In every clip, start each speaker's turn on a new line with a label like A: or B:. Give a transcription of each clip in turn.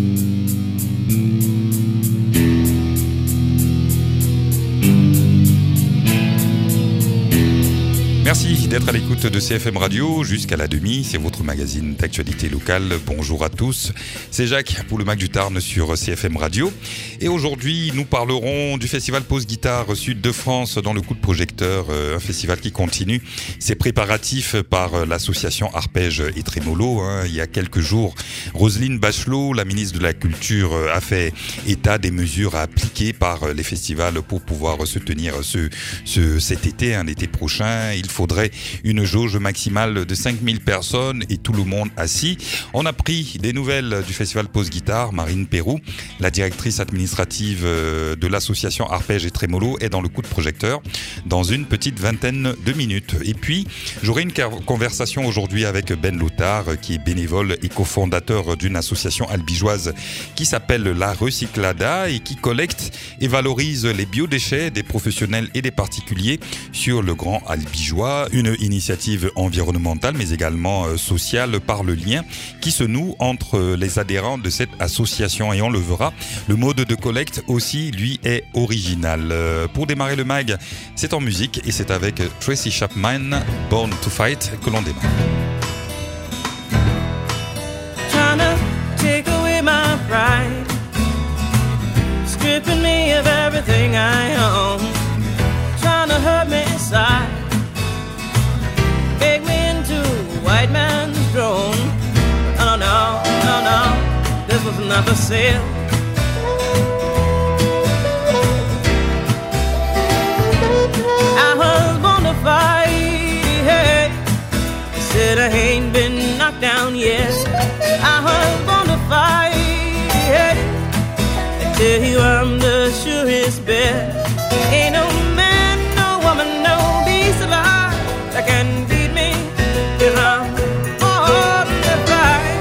A: Merci d'être à l'écoute de CFM Radio jusqu'à la demi. C'est votre magazine d'actualité locale. Bonjour à tous. C'est Jacques pour le Mac du Tarn sur CFM Radio. Et aujourd'hui, nous parlerons du festival Pause Guitare Sud de France dans le coup de projecteur. Un festival qui continue ses préparatifs par l'association Arpège et Trémolo. Il y a quelques jours, Roselyne Bachelot, la ministre de la Culture, a fait état des mesures à appliquer par les festivals pour pouvoir se tenir cet été, l'été prochain. Il faudrait une jauge maximale de 5000 personnes et tout le monde assis. On a pris des nouvelles du festival Pause Guitare. Marine Perroux, la directrice administrative de l'association Arpège et Trémolo, est dans le coup de projecteur dans une petite vingtaine de minutes. Et puis, j'aurai une conversation aujourd'hui avec Ben Lothar, qui est bénévole et cofondateur d'une association albigeoise qui s'appelle La Recyclada et qui collecte et valorise les biodéchets des professionnels et des particuliers sur le Grand Albigeois. Une initiative environnementale mais également sociale par le lien qui se noue entre les adhérents de cette association, et on le verra. Le mode de collecte aussi, lui, est original. Pour démarrer le mag, c'est en musique et c'est avec Tracy Chapman, Born to Fight, que l'on démarre.
B: Trying to take away my pride, stripping me of everything I own, trying to hurt me inside, make me into a white man's drone. Oh no, no, no, this was not for sale. I was born to fight, hey. They said I ain't been knocked down yet. I was born to fight, hey. They tell you I'm the surest bet. Ain't no man, no woman, no beast alive that can beat me, 'cause I'm born to fight.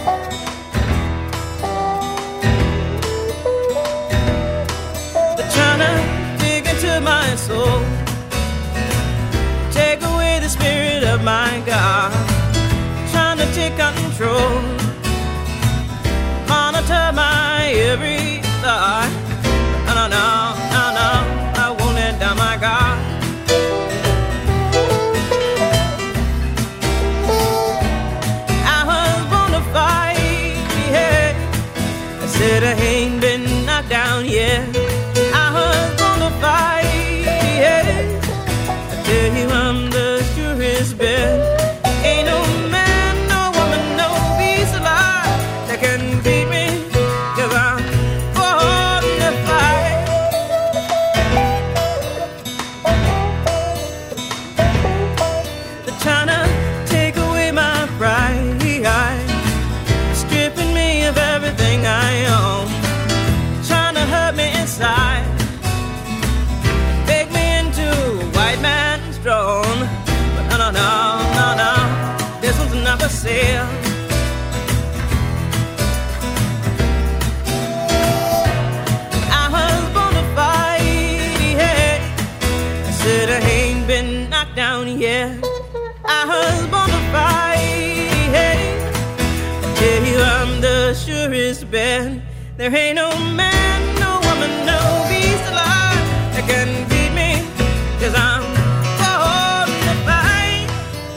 B: They're trying to dig into my soul, take away the spirit of my God, trying to take control, monitor my every thought. No, no, no, no, I won't let down my guard. I was born to fight, yeah. I said I ain't been knocked down yet. I was born to fight, yeah. I tell you I'm the surest bet. Ain't no man, no woman, no beast alive that can beat me, 'cause I'm born to fight. They're trying to take away my pride, stripping me of everything I own, trying to hurt me inside, make me into a white man's drone. But no, no, no, no, no, this one's not for sale. I was born to fight, hey. I said I ain't been knocked down yet. I was born to fight, hey. I tell you I'm the surest bet. There ain't no man, no woman, no beast alive that can beat me, 'cause I'm born to fight.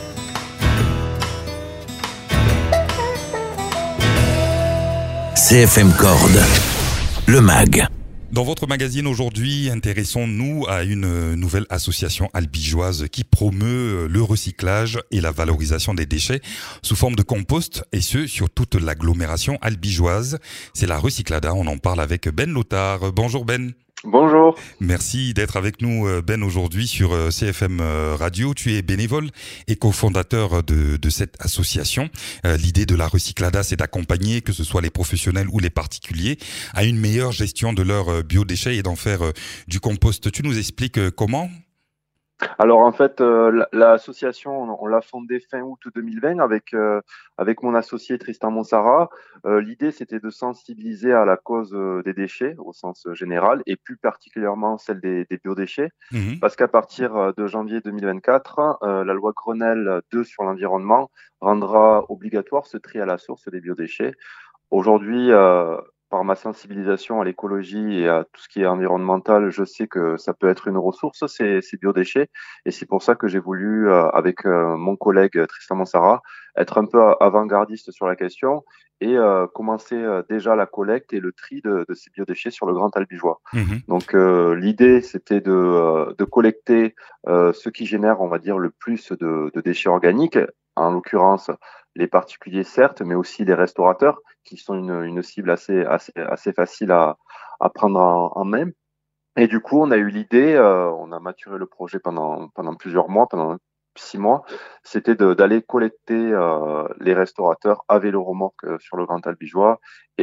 C: CFM Corde, le MAG.
A: Dans votre magazine aujourd'hui, intéressons-nous à une nouvelle association albigeoise qui promeut le recyclage et la valorisation des déchets sous forme de compost, et ce, sur toute l'agglomération albigeoise. C'est la Recyclada, on en parle avec Ben Lothar. Bonjour Ben.
D: Bonjour.
A: Merci d'être avec nous, Ben, aujourd'hui sur CFM Radio. Tu es bénévole et cofondateur de cette association. L'idée de la Recyclada, c'est d'accompagner, que ce soit les professionnels ou les particuliers, à une meilleure gestion de leurs biodéchets et d'en faire du compost. Tu nous expliques comment ?
D: Alors en fait, l'association, on l'a fondée fin août 2020 avec mon associé Tristan Monsara. L'idée, c'était de sensibiliser à la cause des déchets au sens général et plus particulièrement celle des biodéchets. Parce qu'à partir de janvier 2024, la loi Grenelle 2 sur l'environnement rendra obligatoire ce tri à la source des biodéchets. Aujourd'hui, par ma sensibilisation à l'écologie et à tout ce qui est environnemental, je sais que ça peut être une ressource, ces biodéchets. Et c'est pour ça que j'ai voulu, avec mon collègue Tristan Monsara, être un peu avant-gardiste sur la question et commencer déjà la collecte et le tri de ces biodéchets sur le Grand Albigeois.
A: Mhm.
D: Donc l'idée, c'était de collecter ce qui génère, on va dire, le plus de déchets organiques, en l'occurrence les particuliers certes, mais aussi les restaurateurs qui sont une cible assez facile à prendre en main. Et du coup, on a eu l'idée, on a maturé le projet pendant plusieurs mois, pendant 6 mois, c'était d'aller collecter les restaurateurs à vélo-remorque sur le Grand Albigeois et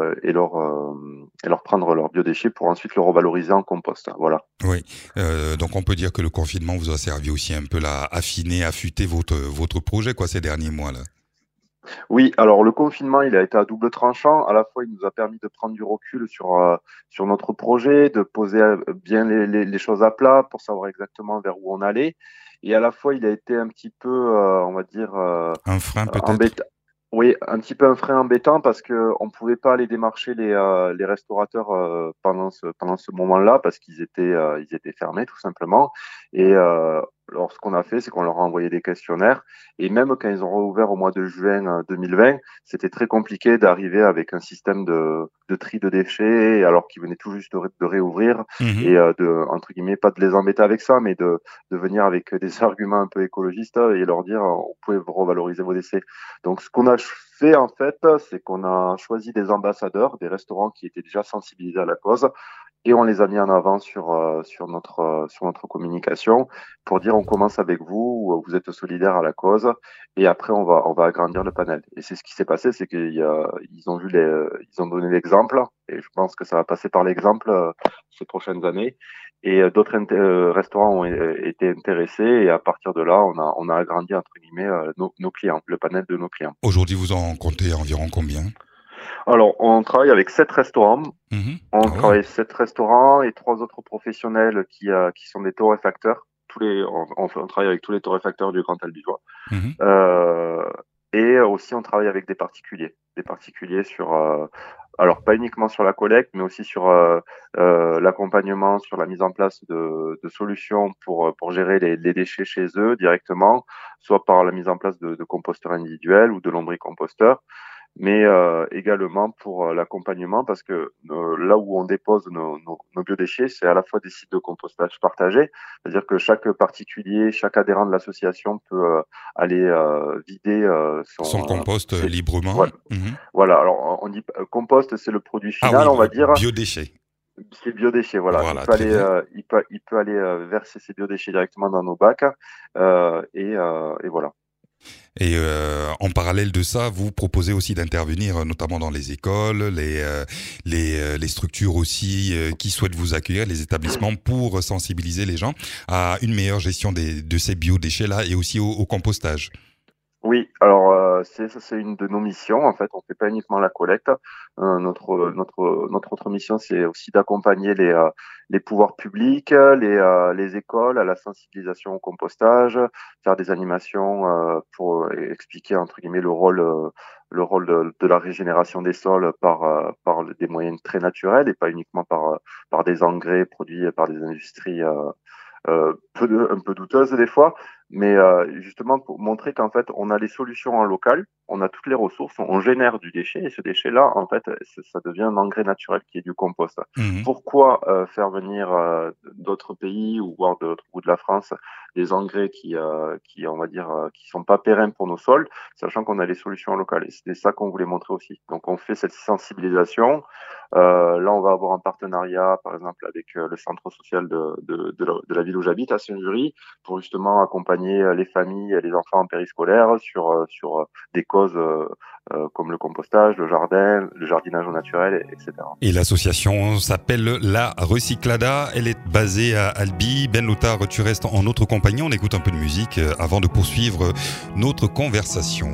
D: leur prendre leurs biodéchets pour ensuite le revaloriser en compost. Voilà.
A: Oui, donc on peut dire que le confinement vous a servi aussi un peu à affiner, affûter votre projet quoi ces derniers mois là.
D: Oui, alors le confinement, il a été à double tranchant. À la fois, il nous a permis de prendre du recul sur notre projet, de poser bien les choses à plat pour savoir exactement vers où on allait. Et à la fois, il a été un petit peu, on va dire,
A: Un frein peut-être?
D: embêtant. Oui, un petit peu un frein embêtant parce que on pouvait pas aller démarcher les restaurateurs pendant ce moment-là parce ils étaient fermés tout simplement. Et alors ce qu'on a fait, c'est qu'on leur a envoyé des questionnaires et même quand ils ont rouvert au mois de juin 2020, c'était très compliqué d'arriver avec un système de tri de déchets alors qu'ils venaient tout juste de réouvrir
A: Mhm.
D: et de entre guillemets pas de les embêter avec ça, mais de venir avec des arguments un peu écologistes et leur dire on pouvez revaloriser vos déchets. Donc, ce qu'on a fait, en fait, c'est qu'on a choisi des ambassadeurs, des restaurants qui étaient déjà sensibilisés à la cause, et on les a mis en avant sur notre communication pour dire on commence avec vous, vous êtes solidaires à la cause, et après on va agrandir le panel. Et c'est ce qui s'est passé, c'est qu'ils ont ils ont donné l'exemple, et je pense que ça va passer par l'exemple ces prochaines années. Et d'autres restaurants ont été intéressés et à partir de là, on a agrandi entre guillemets nos clients, le panel de nos clients.
A: Aujourd'hui vous en comptez environ combien?
D: Alors, on travaille avec 7 restaurants.
A: Mhm.
D: On
A: Ah ouais.
D: travaille 7 restaurants et 3 autres professionnels qui sont des torréfacteurs. On travaille avec tous les torréfacteurs du Grand Albigeois.
A: Mhm.
D: Et aussi, on travaille avec des particuliers sur, alors pas uniquement sur la collecte, mais aussi sur l'accompagnement, sur la mise en place de solutions pour gérer les déchets chez eux directement, soit par la mise en place de composteurs individuels ou de lombricomposteurs, mais également pour l'accompagnement parce que là où on dépose nos biodéchets, c'est à la fois des sites de compostage partagés, c'est-à-dire que chaque particulier, chaque adhérent de l'association peut aller vider
A: Son compost librement.
D: voilà.
A: Mhm.
D: Voilà, alors on dit compost, c'est le produit
A: Ah
D: final,
A: oui,
D: on va dire.
A: biodéchets.
D: C'est biodéchets, voilà.
A: Voilà, très bien.
D: Il peut aller verser ses biodéchets directement dans nos bacs et voilà.
A: Et en parallèle de ça, vous proposez aussi d'intervenir notamment dans les écoles, les structures aussi qui souhaitent vous accueillir, les établissements, pour sensibiliser les gens à une meilleure gestion de ces biodéchets-là et aussi au compostage.
D: Oui, alors c'est une de nos missions. En fait, on fait pas uniquement la collecte. Notre autre mission, c'est aussi d'accompagner les pouvoirs publics, les écoles à la sensibilisation au compostage, faire des animations pour expliquer entre guillemets le rôle de la régénération des sols par des moyens très naturels et pas uniquement par des engrais produits par des industries un peu douteuses des fois, mais justement pour montrer qu'en fait on a les solutions en local, on a toutes les ressources, on génère du déchet et ce déchet-là en fait ça devient un engrais naturel qui est du compost.
A: Mhm.
D: Pourquoi faire venir d'autres pays ou voire d'autres bouts de la France des engrais qui on va dire qui sont pas pérennes pour nos sols, sachant qu'on a les solutions locales et c'était ça qu'on voulait montrer aussi. Donc on fait cette sensibilisation. Là, on va avoir un partenariat, par exemple, avec le centre social de la ville où j'habite, à Saint-Jury, pour justement accompagner les familles et les enfants en périscolaire sur des causes comme le compostage, le jardinage au naturel, etc.
A: Et l'association s'appelle La Recyclada. Elle est basée à Albi. Ben Lothar, tu restes en notre compagnie. On écoute un peu de musique avant de poursuivre notre conversation.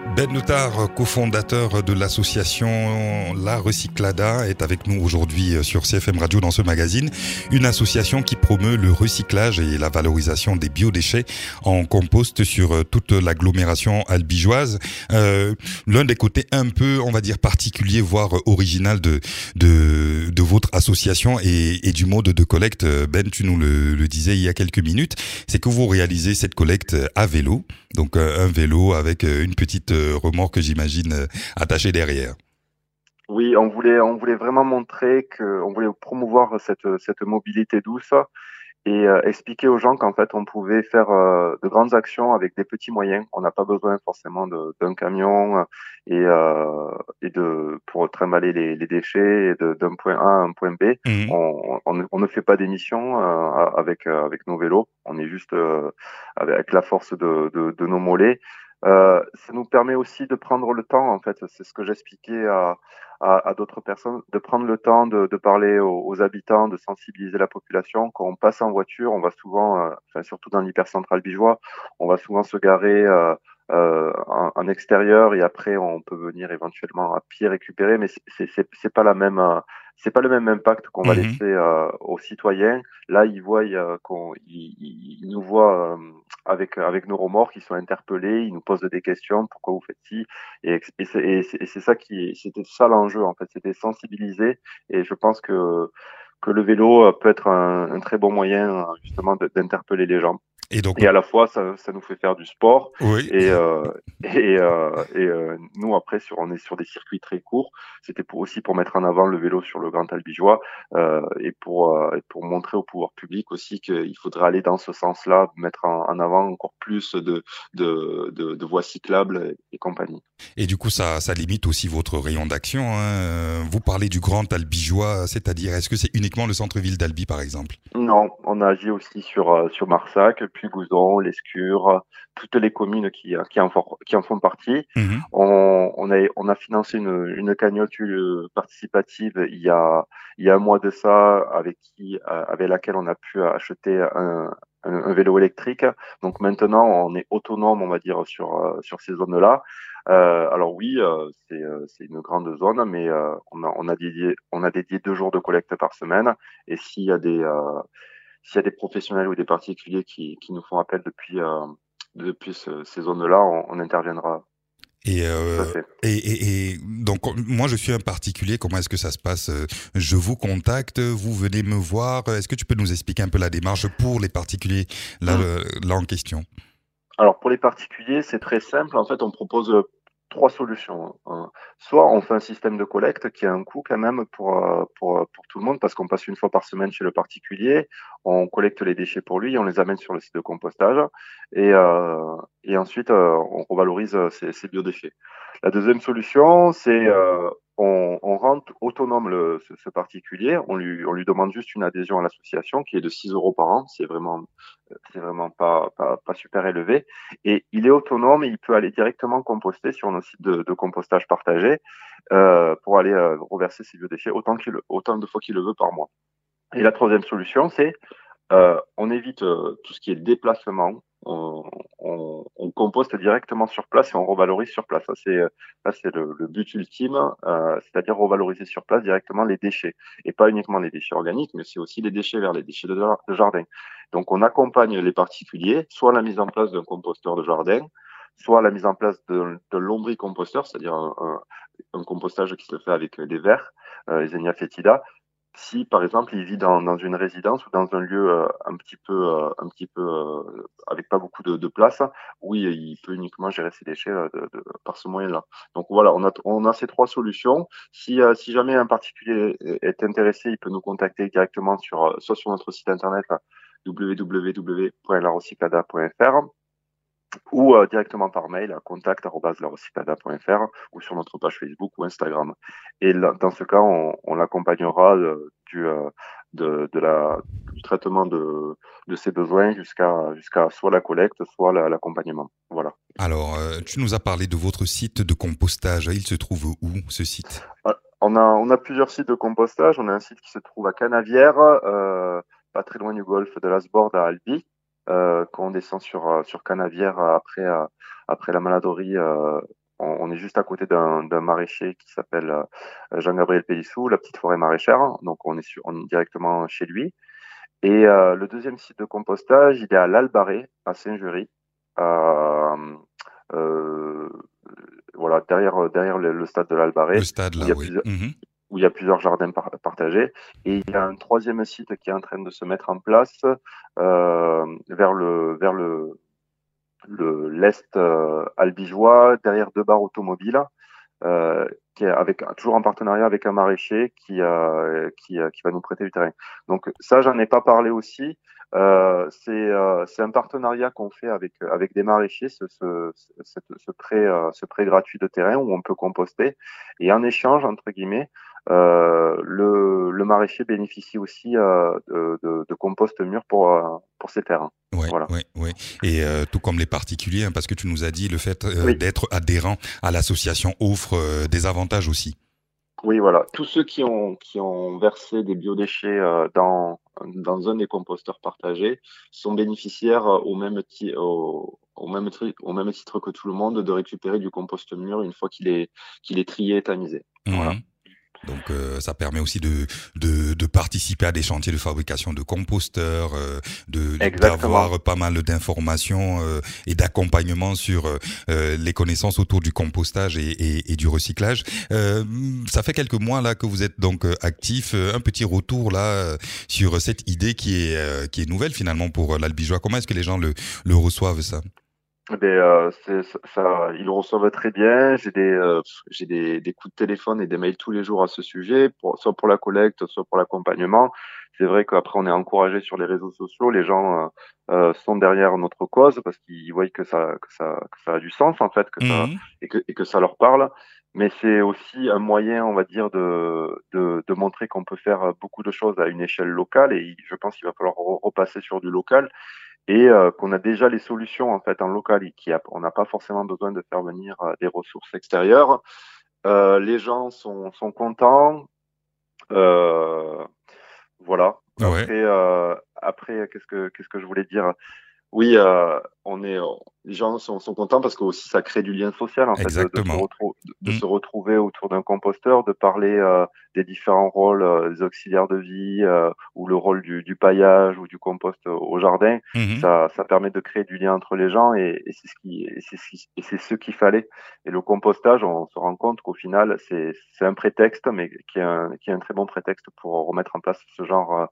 A: Ben Notard, cofondateur de l'association La Recyclada, est avec nous aujourd'hui sur CFM Radio dans ce magazine. Une association qui promeut le recyclage et la valorisation des biodéchets en compost sur toute l'agglomération albigeoise. L'un des côtés un peu, on va dire, particulier, voire original de votre association et du mode de collecte, Ben, tu nous le disais il y a quelques minutes, c'est que vous réalisez cette collecte à vélo. Donc un vélo avec une petite remorque, j'imagine, attachée derrière.
D: Oui, on voulait vraiment montrer on voulait promouvoir cette mobilité douce et expliquer aux gens qu'en fait on pouvait faire de grandes actions avec des petits moyens. On n'a pas besoin forcément d'un camion et pour trimballer les déchets d'un point A à un point B.
A: Mmh.
D: On ne fait pas d'émissions avec nos vélos. On est juste avec la force de nos mollets. Ça nous permet aussi de prendre le temps, en fait, c'est ce que j'expliquais à d'autres personnes, de prendre le temps de parler aux habitants, de sensibiliser la population. Quand on passe en voiture, on va souvent, surtout dans l'hypercentre bigeois, on va souvent se garer en extérieur et après on peut venir éventuellement à pied récupérer, mais c'est pas la même. C'est pas le même impact qu'on va
A: Mmh.
D: laisser aux citoyens. Là, ils voient ils nous voient avec nos remorques, ils sont interpellés, ils nous posent des questions, pourquoi vous faites ci, c'est ça c'était ça l'enjeu en fait, c'était sensibiliser, et je pense que le vélo peut être un très bon moyen justement d'interpeller les gens.
A: Et donc,
D: Et à la fois, ça nous fait faire du sport.
A: oui.
D: Nous, après, on est sur des circuits très courts. C'était aussi pour mettre en avant le vélo sur le Grand Albigeois et pour montrer au pouvoir public aussi qu'il faudrait aller dans ce sens-là, mettre en avant encore plus de voies cyclables et compagnie.
A: Et du coup, ça limite aussi votre rayon d'action, hein. Vous parlez du Grand Albigeois, c'est-à-dire, est-ce que c'est uniquement le centre-ville d'Albi, par exemple?
D: Non, on a agi aussi sur Marsac, puis Gouzon, Lescure, toutes les communes qui en font partie.
A: Mmh.
D: On a financé une cagnotte participative il y a un mois de ça, avec laquelle on a pu acheter un vélo électrique. Donc maintenant, on est autonome, on va dire, sur ces zones-là. Alors oui, c'est une grande zone, mais on a dédié 2 jours de collecte par semaine. Et s'il y a des professionnels ou des particuliers qui nous font appel depuis ces zones-là, on interviendra.
A: Et,
D: Tout à fait.
A: donc, moi, je suis un particulier. Comment est-ce que ça se passe? Je vous contacte, vous venez me voir. Est-ce que tu peux nous expliquer un peu la démarche pour les particuliers là en question?
D: Alors pour les particuliers, c'est très simple. En fait, on propose 3 solutions. Soit on fait un système de collecte qui a un coût quand même pour tout le monde, parce qu'on passe une fois par semaine chez le particulier, on collecte les déchets pour lui, on les amène sur le site de compostage et ensuite on revalorise ces biodéchets. La deuxième solution, c'est on rend autonome ce particulier, on lui demande juste une adhésion à l'association qui est de 6 euros par an, c'est vraiment pas super élevé. Et il est autonome et il peut aller directement composter sur nos sites de compostage partagés pour aller reverser ses biodéchets autant de fois qu'il le veut par mois. Et la troisième solution, c'est on évite tout ce qui est déplacement. On composte directement sur place et on revalorise sur place. Ça, c'est le but ultime, c'est-à-dire revaloriser sur place directement les déchets. Et pas uniquement les déchets organiques, mais c'est aussi les déchets verts, les déchets de jardin. Donc, on accompagne les particuliers, soit la mise en place d'un composteur de jardin, soit la mise en place de lombricomposteur, c'est-à-dire un compostage qui se fait avec des vers, les Zenia foetida. Si, par exemple, il vit dans une résidence ou dans un lieu un petit peu avec pas beaucoup de place, oui, il peut uniquement gérer ses déchets par ce moyen-là. Donc voilà, on a ces 3 solutions. Si jamais un particulier est intéressé, il peut nous contacter directement soit sur notre site internet www.larecyclada.fr ou directement par mail à contact@larecyclada.fr ou sur notre page Facebook ou Instagram. Et là, dans ce cas, on l'accompagnera du traitement de ses besoins jusqu'à soit la collecte, soit l'accompagnement. Voilà.
A: Alors, tu nous as parlé de votre site de compostage. Il se trouve où, ce site?
D: On a plusieurs sites de compostage. On a un site qui se trouve à Canavières, pas très loin du golfe de l'Asbord à Albi. Quand on descend sur Canavières après la Maladorie, on est juste à côté d'un maraîcher qui s'appelle Jean-Gabriel Pélissou, la petite forêt maraîchère. Donc on est directement chez lui. Et le deuxième site de compostage, il est à l'Albaré, à Saint-Jury. Voilà, derrière le stade de l'Albaré.
A: Le stade, là, oui.
D: Où il y a plusieurs jardins partagés. Et il y a un troisième site qui est en train de se mettre en place vers l'est albigeois, derrière 2 bars automobiles, qui est toujours en partenariat avec un maraîcher qui va nous prêter du terrain. Donc ça, j'en ai pas parlé aussi. C'est un partenariat qu'on fait avec des maraîchers, ce prêt gratuit de terrain où on peut composter. Et en échange, entre guillemets, le maraîcher bénéficie aussi de compost mûr pour ses terres.
A: Ouais,
D: voilà.
A: Ouais. Et tout comme les particuliers, parce que tu nous as dit, le fait d'être adhérent à l'association offre des avantages aussi.
D: Oui, voilà. Tous ceux qui ont versé des biodéchets dans un des composteurs partagés sont bénéficiaires au même titre que tout le monde de récupérer du compost mûr une fois qu'il est trié et tamisé. Voilà.
A: Donc ça permet aussi de participer à des chantiers de fabrication de composteurs, d'avoir pas mal d'informations et d'accompagnement sur les connaissances autour du compostage et du recyclage. Ça fait quelques mois là que vous êtes donc actif. Un petit retour là sur cette idée qui est nouvelle finalement pour l'Albigeois. Comment est-ce que les gens le reçoivent ça?
D: Ils le reçoivent très bien. J'ai des coups de téléphone et des mails tous les jours à ce sujet, soit pour la collecte, soit pour l'accompagnement. C'est vrai qu'après on est encouragé sur les réseaux sociaux. Les gens sont derrière notre cause parce qu'ils voient que ça a du sens en fait, que ça leur parle. Mais c'est aussi un moyen, on va dire, de montrer qu'on peut faire beaucoup de choses à une échelle locale. Et je pense qu'il va falloir repasser sur du local. Et qu'on a déjà les solutions en fait en local et on n'a pas forcément besoin de faire venir des ressources extérieures. Les gens sont contents. Voilà. Après, qu'est-ce que je voulais dire? Oui, les gens sont contents parce que aussi ça crée du lien social en fait, de se retrouver autour d'un composteur, de parler des différents rôles des auxiliaires de vie ou le rôle du paillage ou du compost au jardin. Ça permet de créer du lien entre les gens et c'est ce qu'il fallait. Et le compostage, on se rend compte qu'au final c'est un prétexte, mais qui est un très bon prétexte pour remettre en place ce genre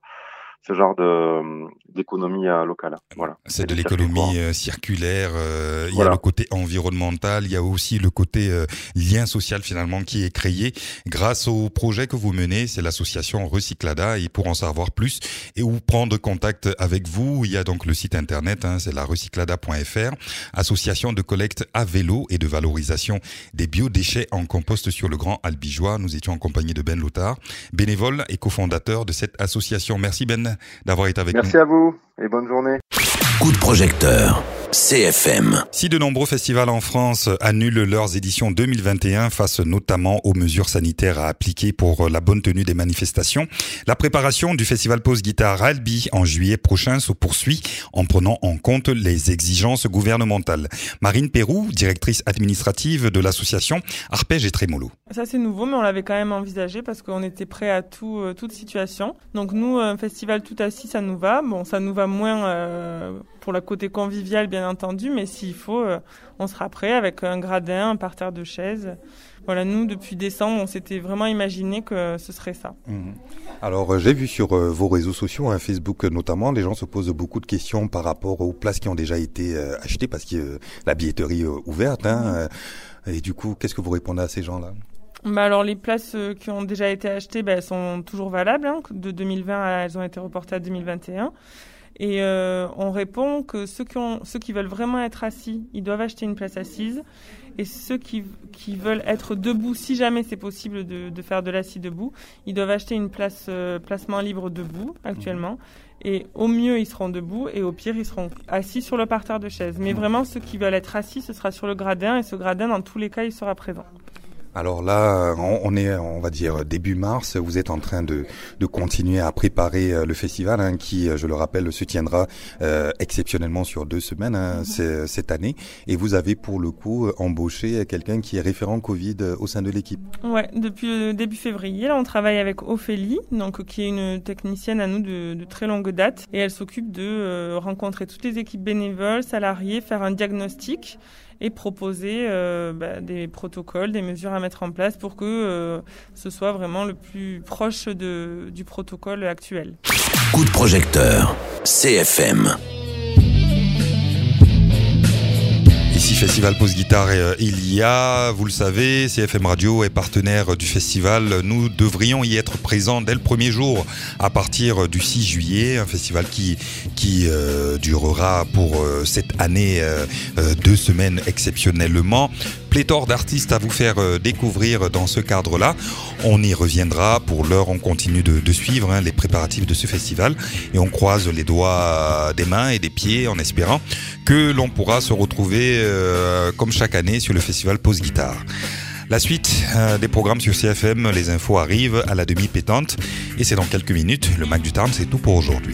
D: d'économie locale. Voilà.
A: C'est de l'économie circulaire. Il y a le côté environnemental, il y a aussi le côté lien social finalement qui est créé grâce au projet que vous menez. C'est l'association Recyclada. Et pour en savoir plus et ou prendre contact avec vous, il y a donc le site internet, c'est la recyclada.fr, association de collecte à vélo et de valorisation des biodéchets en compost sur le Grand Albigeois. Nous étions en compagnie de Ben Lothar, bénévole et cofondateur de cette association. Merci Ben d'avoir été avec nous.
D: Merci à vous et bonne journée.
C: Coup de projecteur. CFM.
A: Si de nombreux festivals en France annulent leurs éditions 2021 face notamment aux mesures sanitaires à appliquer pour la bonne tenue des manifestations, la préparation du festival Pause Guitare à Albi en juillet prochain se poursuit en prenant en compte les exigences gouvernementales. Marine Pérou, directrice administrative de l'association Arpège et Trémolo.
E: Ça c'est nouveau, mais on l'avait quand même envisagé parce qu'on était prêt à toute situation. Donc nous, un festival tout assis, ça nous va. Bon, ça nous va moins pour le côté convivial, bien entendu, mais s'il faut, on sera prêt avec un gradin, un parterre de chaises. Voilà, nous, depuis décembre, on s'était vraiment imaginé que ce serait ça.
F: Alors, j'ai vu sur vos réseaux sociaux, Facebook notamment, les gens se posent beaucoup de questions par rapport aux places qui ont déjà été achetées parce que la billetterie est ouverte. Et du coup, qu'est-ce que vous répondez à ces gens-là ?
E: Alors les places qui ont déjà été achetées, elles sont toujours valables. De 2020, elles ont été reportées à 2021. Et on répond que ceux qui veulent vraiment être assis, ils doivent acheter une place assise. Et ceux qui veulent être debout, si jamais c'est possible de faire de l'assis debout, ils doivent acheter une placement libre debout actuellement. Et au mieux, ils seront debout et au pire, ils seront assis sur le parterre de chaises. Mais vraiment, ceux qui veulent être assis, ce sera sur le gradin. Et ce gradin, dans tous les cas, il sera présent.
F: Alors là, on est, on va dire, début mars. Vous êtes en train de continuer à préparer le festival, hein, qui, je le rappelle, se tiendra exceptionnellement sur 2 semaines, hein, cette année. Et vous avez pour le coup embauché quelqu'un qui est référent Covid au sein de l'équipe.
E: Ouais, depuis début février, là, on travaille avec Ophélie, donc qui est une technicienne à nous de très longue date, et elle s'occupe de rencontrer toutes les équipes bénévoles, salariés, faire un diagnostic et proposer des protocoles, des mesures à mettre en place pour que ce soit vraiment le plus proche du protocole actuel.
C: Coup de projecteur, CFM.
A: Ici Festival Pause Guitare Ilia, vous le savez, CFM Radio est partenaire du festival. Nous devrions y être présents dès le premier jour à partir du 6 juillet, un festival qui durera pour cette année 2 semaines exceptionnellement. Pléthore d'artistes à vous faire découvrir dans ce cadre-là. On y reviendra. Pour l'heure, on continue de suivre les préparatifs de ce festival et on croise les doigts des mains et des pieds en espérant que l'on pourra se retrouver comme chaque année sur le festival Pause Guitare. La suite des programmes sur CFM, les infos arrivent à la demi-pétante et c'est dans quelques minutes. Le Mac du Tarn, c'est tout pour aujourd'hui.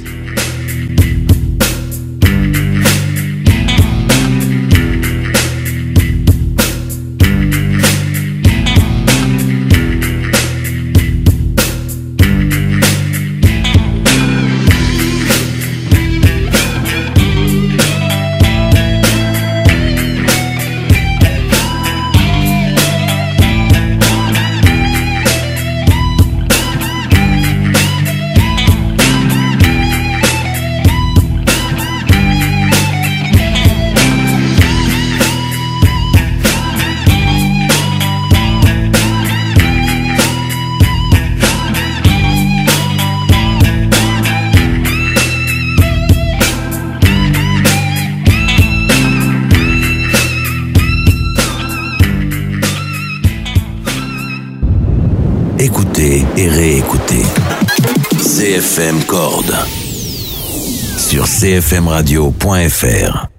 C: Écoutez et réécoutez. CFM Corde sur cfmradio.fr.